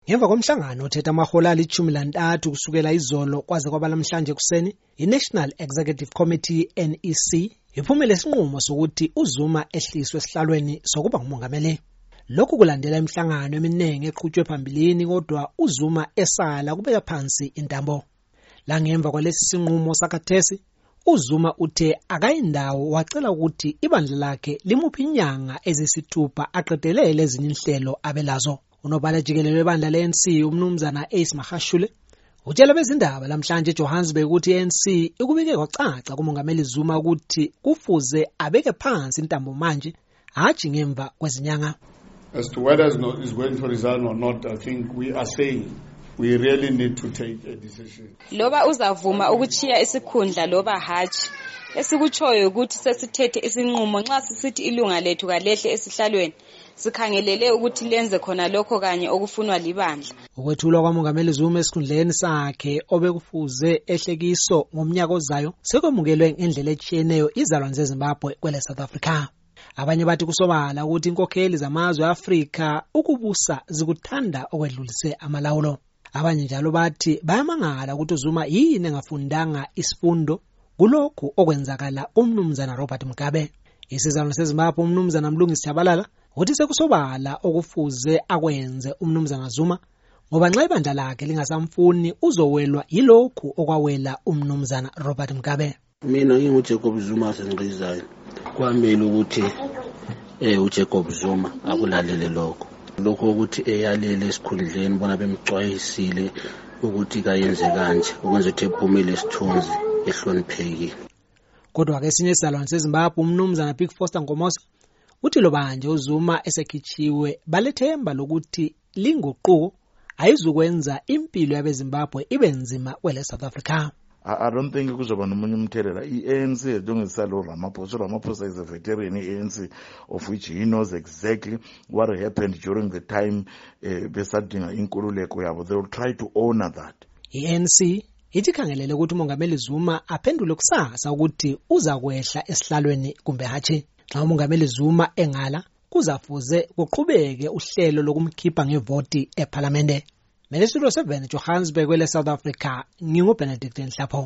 Ngemva komhlangano othetha amahola ali-13 kusukela izolo kwaze kwaba namhlanje kuseni, i-National Executive Committee NEC iphumele isinqumo sokuthi uZuma ehliswe esihlalweni sokuba ngumongameli. Lokhu kulandela imihlangano eminingi eqhutshwe phambilini kodwa uZuma esala kubeka phansi intambo. La ngemva kwalesi sinqumo sakathesi, uZuma uthe akayindawo wacela ukuthi ibandla lakhe limuphe inyanga ezisithupha aqedelele ezinye inhlelo abelazo. Unobhala jikelele webandla le-ANC umnumzana Ace Magashule utshela bezindaba namhlanje eJohannesburg ukuthi i-ANC ikubike kwacaca kumongameli Zuma ukuthi kufuze abeke phansi intambo manje haji ngemva kwezinyanga. As to whether is going to resign or not, I think we are saying we really need to take a decision. Loba uzavuma ukuchiya isikhundla loba haji, esikuchoyo ukuthi sesithethe isinqumo nxa sisithi ilunga lethu kalehle esihlalweni, sikhangelele ukuthi lenze khona lokho kanye okufunwa libandla. Ukwethulwa kwamongameli Zuma esikhundleni sakhe obekufuze ehlekiso ngomnyaka ozayo sekwemukelwe ngendlela etshiyeneyo izalwane zeZimbabwe kwele South Africa. Abanye bathi kusobala ukuthi inkokheli zamazwe eAfrika ukubusa zikuthanda okwedlulise amalawulo. Abanye njalo bathi bayamangala ukuthi uZuma yini engafundanga isifundo kulokhu okwenzakala umnumzana Robert Mugabe. Isizalwane seZimbabwe umnumzana Mlungisi Tshabalala uthi sekusobala okufuze akwenze umnumzana Zuma ngoba nxa ibandla lakhe lingasamfuni uzowelwa yilokhu okwawela umnumzana Robert Mugabe. Mina nginguJacob Zuma sengiresign. Kwamele ukuthi uJacob Zuma akulalele lokho ukuthi eyalele esikhundleni bona bemcwayisile ukuthi kayenze kanje ukwenza ukuthi ephumele isithunzi ehloniphekile. Kodwa ke esinye isizalwane seZimbabwe umnumzana Big Foster Ngomoso uthi lo banje uZuma esekhichiwe balethemba lokuthi linguquko ayizukwenza impilo yabeZimbabwe ibe nzima kwele South Africa. I don't think kuzoba nomunye umthelela. I-ANC njengesalo Ramaphosa is a veteran ANC of which he knows exactly what happened during the time besadinga inkululeko yabo. They will try to honor that. I-ANC ithi khangelele ukuthi umongameli Zuma aphendule kusasa ukuthi uza kwehla esihlalweni kumbe hathi. Xa umongameli Zuma engala kuzafuze kuqhubeke uhlelo lokumkhipha ngevoti eParliament. Melesilo 7 Johannesburg kwele South Africa, nginguBenedict Nhlapho.